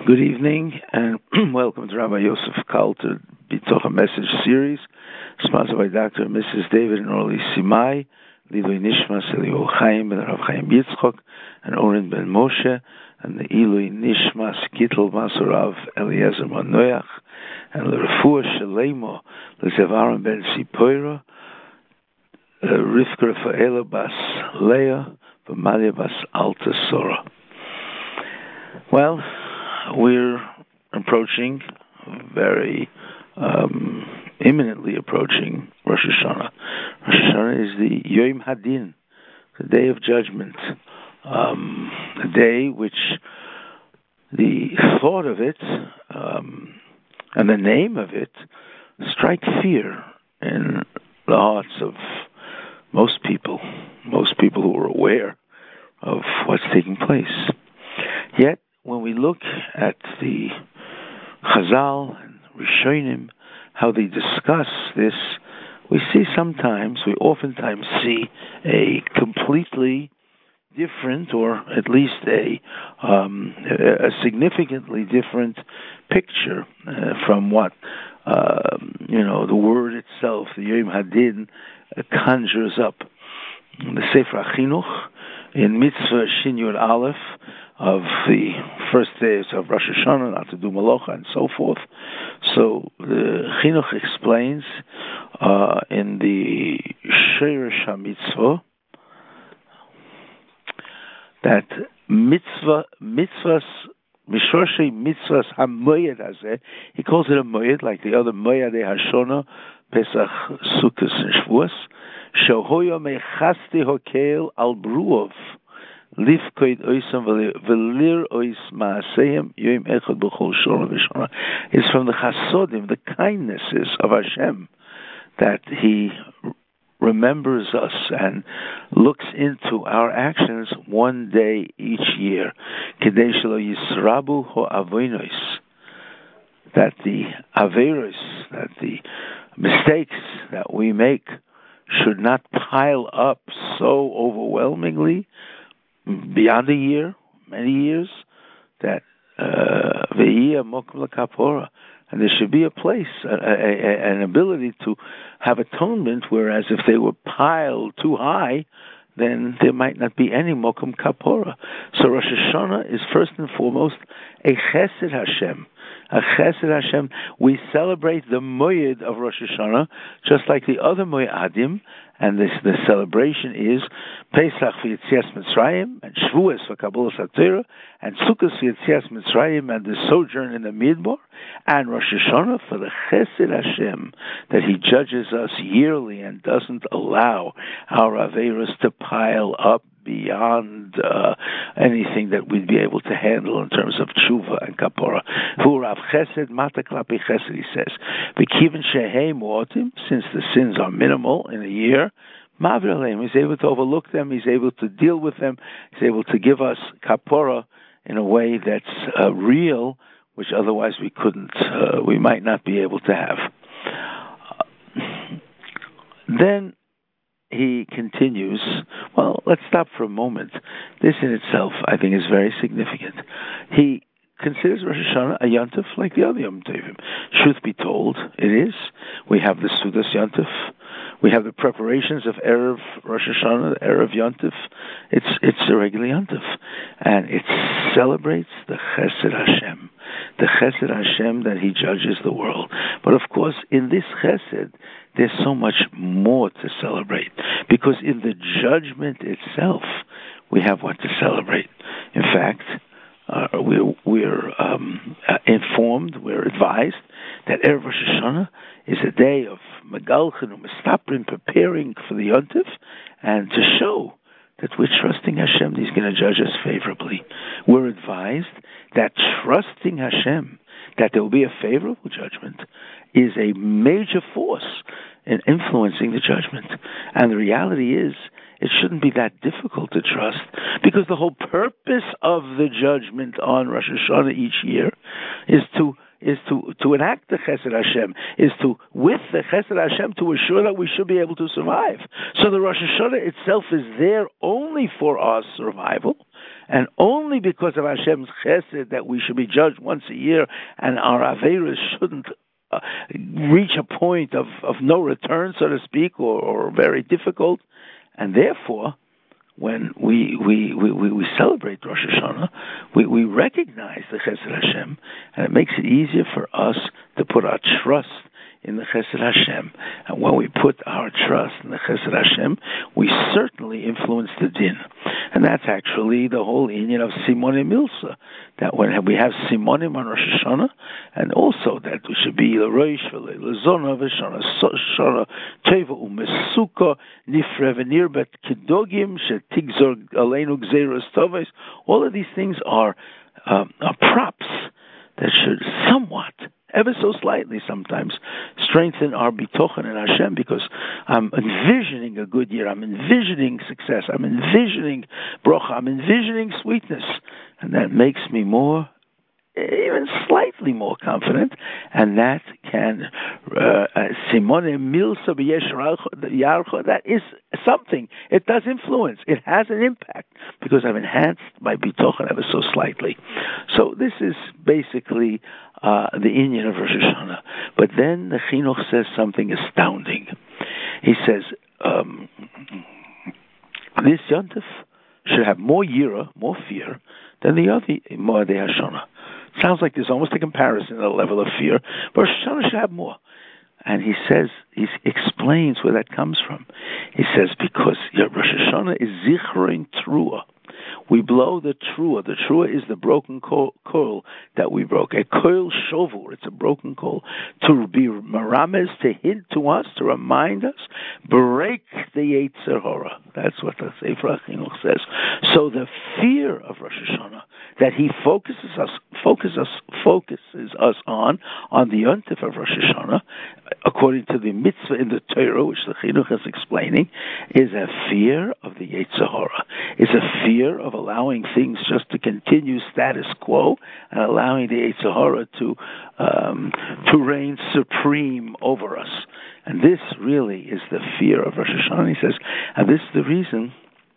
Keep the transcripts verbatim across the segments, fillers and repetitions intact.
Good evening and welcome to Rabbi Yosef Kal to Bitocha Message Series, sponsored by Doctor and Missus David and Orly Simai, Lidui Nishmas Eliyahu Chaim ben Rav Chaim Yitzchok, and Oren ben Moshe, and the Ilui Nishmas Gittel Masurav Eliezer Manoach, and the Refuah Shalemo Lezevarim ben Sipoira, Rivka Rafaela bas Leah, V'Malia bas Alta Sora. Well, we're approaching, very um, imminently approaching Rosh Hashanah. Rosh Hashanah is the Yom Hadin, the Day of Judgment, um, a day which the thought of it um, and the name of it strike fear in the hearts of most people, most people who are aware of what's taking place. Yet, when we look at the Chazal and Rishonim, how they discuss this, we see sometimes, we oftentimes see a completely different, or at least a, um, a significantly different picture uh, from what, uh, you know, the word itself, the Yom Hadin, uh, conjures up. In the Sefer HaChinuch, in Mitzvah Shin Yud Aleph, of the first days of Rosh Hashanah, not to do Malacha, and so forth. So the Chinuch explains uh, in the Sheirish HaMitzvah that mitzvah, mitzvahs, Mishorshei mitzvahs HaMoyed Hazeh, he calls it a Moyed, like the other Moyed HaShona, Pesach, Sukkot, and Shavuos, Shehoyo Mechasti Hokel Al Bruov, Lifkoid oisam velir ois maaseim yom echad b'chol shora v'shora, is from the chasodim, the kindnesses of Hashem, that He remembers us and looks into our actions one day each year. Kedei shelo yisrabu ho avonos, that the averos, that the mistakes that we make should not pile up so overwhelmingly beyond a year, many years, that ve'iyah mokum lekapora, and there should be a place, a, a, an ability to have atonement, whereas if they were piled too high, then there might not be any mokum kapora. So Rosh Hashanah is first and foremost a chesed Hashem. A chesed Hashem. We celebrate the moyed of Rosh Hashanah, just like the other moyadim, and this the celebration is Pesach for Yetzias Mitzrayim, and Shavuos for Kabbalas HaTorah, and Sukkot for Yetzias Mitzrayim, and the sojourn in the Midbar, and Rosh Hashanah for the Chesed Hashem, that He judges us yearly and doesn't allow our Averos to pile up beyond uh, anything that we'd be able to handle in terms of tshuva and kapora. Rav Chesed Mata Klapi Chesed, he says, V'kiven shehei mu'otim, since the sins are minimal in a year, Ma'avir aleim, He's able to overlook them, He's able to deal with them, He's able to give us kapora in a way that's uh, real, which otherwise we couldn't, uh, we might not be able to have. Uh, then he continues, well, let's stop for a moment. This in itself, I think, is very significant. He considers Rosh Hashanah a Yontif like the other Yom Tovim. Truth be told, it is. We have the Sudas Yontif. We have the preparations of Erev Rosh Hashanah, the Erev Yontif. It's it's a regular Yontif. And it celebrates the Chesed Hashem. The Chesed Hashem that He judges the world. But of course, in this Chesed, there's so much more to celebrate. Because in the judgment itself, we have what to celebrate. In fact, uh, we're, we're um, uh, informed, we're advised that Erev Rosh Hashanah is a day of Megalchen and Mestaprin, preparing for the Yontif, and to show that we're trusting Hashem, He's going to judge us favorably. We're advised that trusting Hashem, that there will be a favorable judgment, is a major force in influencing the judgment. And the reality is, it shouldn't be that difficult to trust, because the whole purpose of the judgment on Rosh Hashanah each year is to is to, to enact the Chesed Hashem, is to, with the Chesed Hashem, to assure that we should be able to survive. So the Rosh Hashanah itself is there only for our survival, and only because of Hashem's chesed that we should be judged once a year, and our averos shouldn't uh, reach a point of, of no return, so to speak, or, or very difficult. And therefore, when we we, we, we celebrate Rosh Hashanah, we, we recognize the Chesed Hashem, and it makes it easier for us to put our trust in the Chesed Hashem. And when we put our trust in the Chesed Hashem, we certainly influence the din. And that's actually the whole inyan of Simonim Milsa, that when we have Simonim on Rosh Hashanah, and also that we should be L'Rosh V'Le'Zona V'Shana Shana Teva U'Mesuka Nifre V'Nirbet Kedogim Shetigzor Aleinu Gzeiros Toves. All of these things are, um, are props that should somewhat, ever so slightly sometimes, strengthen our bitochen in Hashem, because I'm envisioning a good year, I'm envisioning success, I'm envisioning bracha, I'm envisioning sweetness, and that makes me more, even slightly more confident, and that can, Simone Milsa B'Yesh, that is something. It does influence. It has an impact, because I've enhanced my bitochen ever so slightly. So this is basically uh, the inyan of Rosh Hashanah. But then the Chinuch says something astounding. He says, um, this Yontif should have more yira, more fear, than the other Moedei Hashanah. Sounds like there's almost a comparison at the level of fear, but Rosh Hashanah should have more. And he says, he explains where that comes from. He says, because Rosh Hashanah is zichron trua. We blow the trua. The trua is the broken coil that we broke. A coil shovur, it's a broken coil. To be marames, to hint to us, to remind us, break the Yetzer Hara. That's what the Sefer HaChinuch says. So the fear of Rosh Hashanah, that he focuses us, focuses us, focuses us on, on the Yontif of Rosh Hashanah, according to the mitzvah in the Torah, which the Chinuch is explaining, is a fear of the Yetzer Hara, is a fear of allowing things just to continue status quo and allowing the Yetzer Hara to um, to reign supreme over us. And this really is the fear of Rosh Hashanah. He says, and this is the reason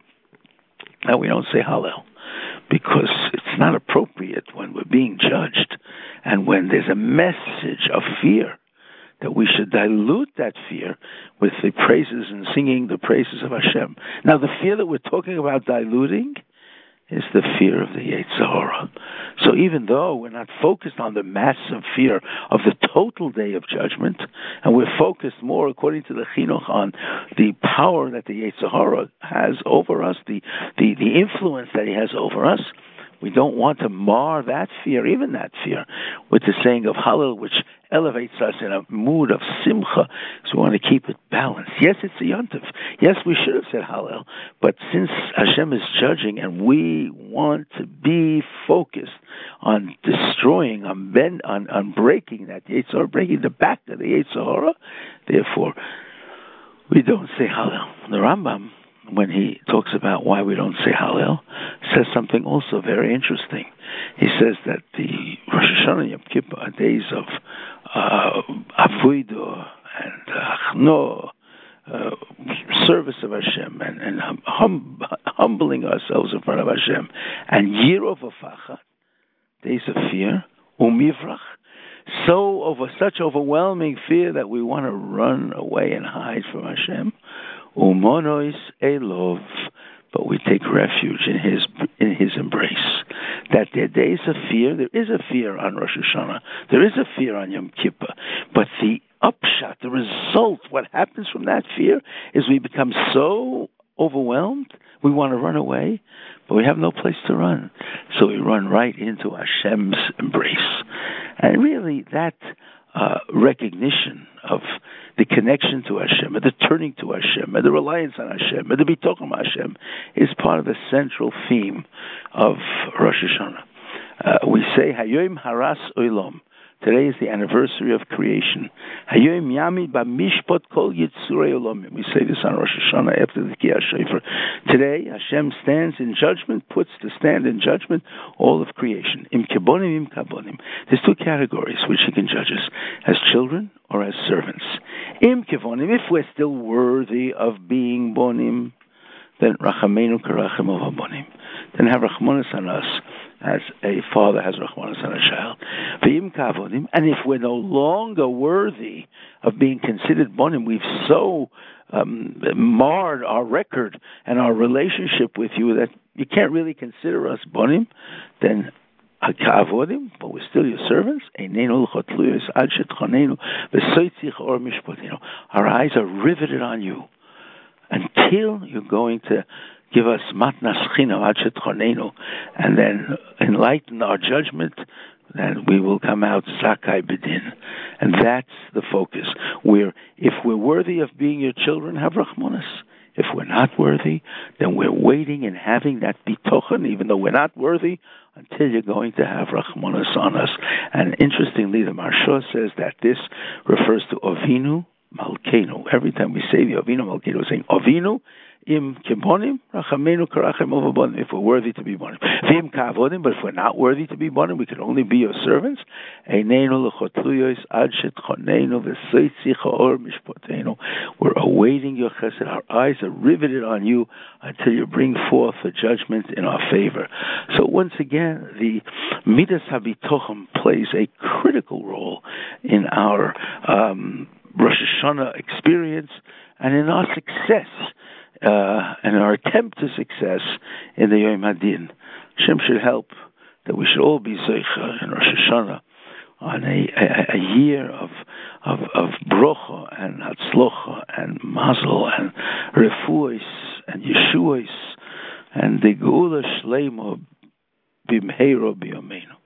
that we don't say Hallel, because it's not appropriate when we're being judged and when there's a message of fear, that we should dilute that fear with the praises and singing the praises of Hashem. Now, the fear that we're talking about diluting is the fear of the Yetzer Hara. So even though we're not focused on the massive fear of the total day of judgment, and we're focused more, according to the Chinuch, on the power that the Yetzer Hara has over us, the, the, the influence that he has over us, we don't want to mar that fear, even that fear, with the saying of Hallel, which elevates us in a mood of simcha. So we want to keep it balanced. Yes, it's a yontif. Yes, we should have said Hallel, but since Hashem is judging and we want to be focused on destroying, on bend, on, on breaking that Yetzer Hara, breaking the back of the Yetzer Hara, therefore we don't say Hallel. The Rambam, when he talks about why we don't say Hallel, says something also very interesting. He says that the Rosh Hashanah and Yom Kippur are days of uh, avodah and achno, uh, service of Hashem, and, and hum, humbling ourselves in front of Hashem, and Yirov V'Fachad, days of fear, umivrach, so over such overwhelming fear that we want to run away and hide from Hashem. Umonois elov, but we take refuge in his in his embrace. That there are days of fear. There is a fear on Rosh Hashanah. There is a fear on Yom Kippur. But the upshot, the result, what happens from that fear is we become so overwhelmed, we want to run away, but we have no place to run. So we run right into Hashem's embrace. And really that uh, recognition of the connection to Hashem, and the turning to Hashem, and the reliance on Hashem, and the bitochen Hashem is part of the central theme of Rosh Hashanah. Uh, we say, Hayoim Haras Olam. Today is the anniversary of creation. Hayoim Yami B'Mishpat Kol Yitzurei Olam. We say this on Rosh Hashanah after the Kriyas Shofar. Today, Hashem stands in judgment, puts to stand in judgment all of creation. Im Kibonim, Im Kabonim. There's two categories which he can judge us, as children or as servants. Im Kibonim, if we're still worthy of being bonim, then Rachamenu Karachem Avabonim. Then have Rachmanis on us as a father has Rachmanis on a child. V'im Kavodim, and if we're no longer worthy of being considered Bonim, we've so um, marred our record and our relationship with you that you can't really consider us Bonim, then Kavodim, but we're still your servants. Our eyes are riveted on you until you're going to give us matnas chino and then enlighten our judgment. Then we will come out zakai bedin, and that's the focus. We're if we're worthy of being your children, have rachmanas. If we're not worthy, then we're waiting and having that bitochen, even though we're not worthy, until you're going to have rachmanas on us. And interestingly, the Maharsha says that this refers to Avinu Malkeinu. Every time we say the Avinu Malkeinu, we're saying Avinu im kibonim rachamenu karachem overbonim. If we're worthy to be bonim, v'im kavodim. But if we're not worthy to be bonim, we can only be your servants. Eineinu lechotluyos ad shetchoneinu v'seitzi chaor mishpoteinu. We're awaiting your chesed. Our eyes are riveted on you until you bring forth the judgment in our favor. So once again, the midas habitochim plays a critical role in our um, Rosh Hashanah experience and in our success. Uh, and our attempt to success in the Yom Hadin. Hashem should help that we should all be Zeicha in Rosh Hashanah on a, a, a year of of, of Brocha and Hatzlocha and Mazel and Refuos and Yeshuos and the Geula Shleima Bimheiro B'Yameinu.